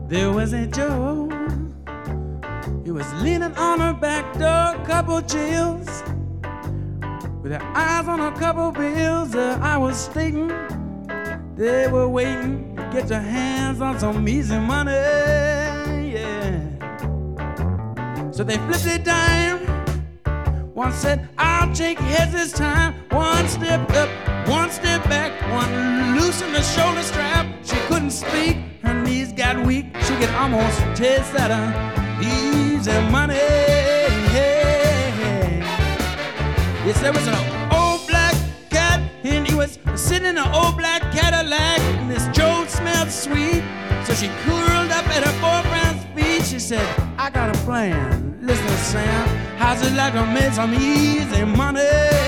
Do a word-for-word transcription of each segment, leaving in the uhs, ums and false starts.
There was a Joe. He was leaning on her back door, couple chills, with her eyes on a couple bills. Uh, I was stating they were waiting to get your hands on some easy money, yeah. So they flipped a dime. One said, I'll take heads this time. One step up, one step back, one loosened the shoulder strap. She couldn't speak, her knees got weak. She could almost taste that uh, easy money. Yes, there was an old black cat, and he was sitting in an old black Cadillac, and this Joe smelled sweet. So she curled up at her boyfriend's feet. She said, I got a plan. Listen, Sam, how's it like to make some easy money?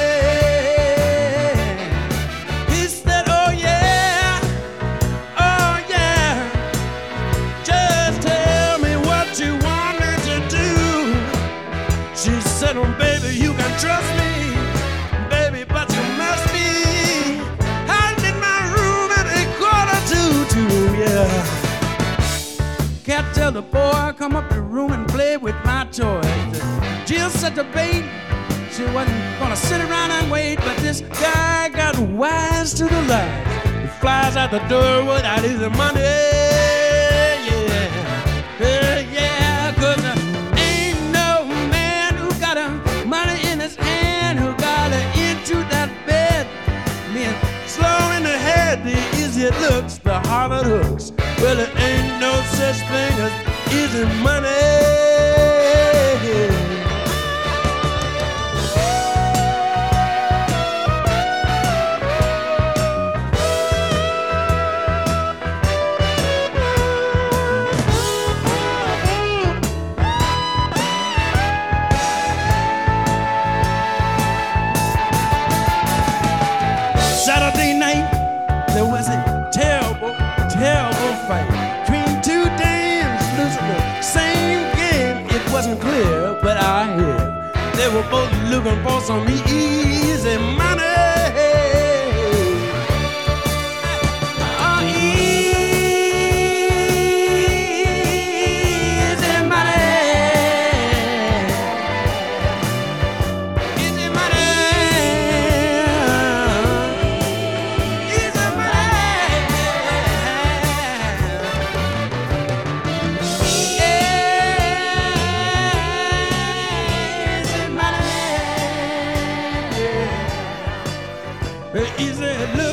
He said, oh yeah, oh yeah, just tell me what you want me to do. She said, oh baby, you can trust me, baby, but you must be hiding in my room at a quarter to two, yeah. Cat tell the boy, come up the room and play with my toys. Jill set the bait. She wasn't gonna sit around and wait, but this guy got wise to the lies. He flies out the door without his money, yeah, yeah, yeah. Cause there ain't no man who got a money in his hand who got her into that bed. Being slow in the head, the easier it looks, the harder it hooks. Well, there ain't no such thing as easy money. Saturday night, there was a terrible, terrible fight between two dames losing the same game. It wasn't clear, but I hear they were both looking for some easy money. Oh, easy money. Easy money. Easy look.